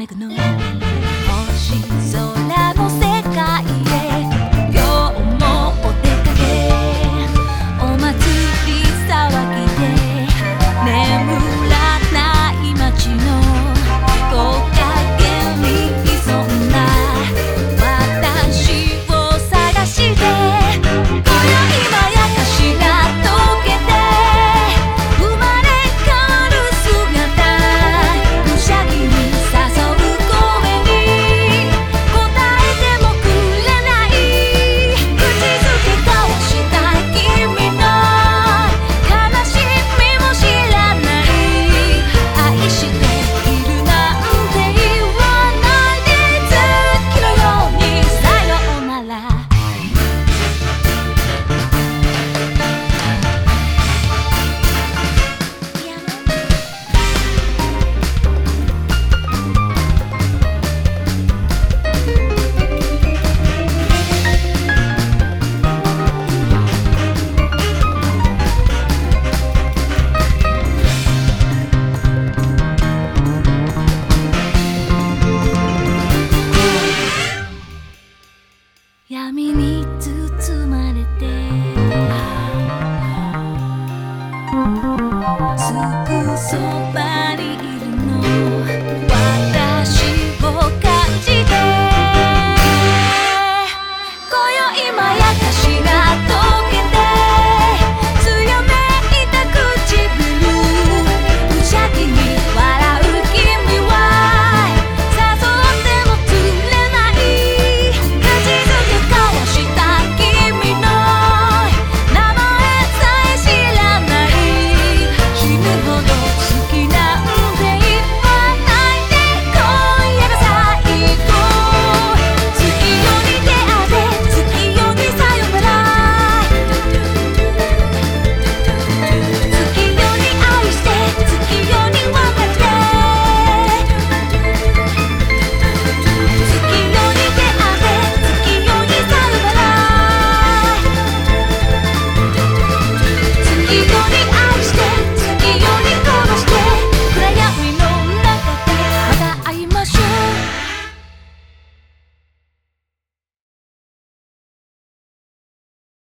めくの星空の世界へ今日もお出かけお祭り騒ぎで眠らない街の木陰に潜んだ私を探して今宵まやかしが溶けて生まれ変わる姿無邪気に誘う声に答えてもくれない口づけ交わしたい君の悲しみも知らない愛しているなんて言わないで月のようにさようなら闇に包まれてすぐそば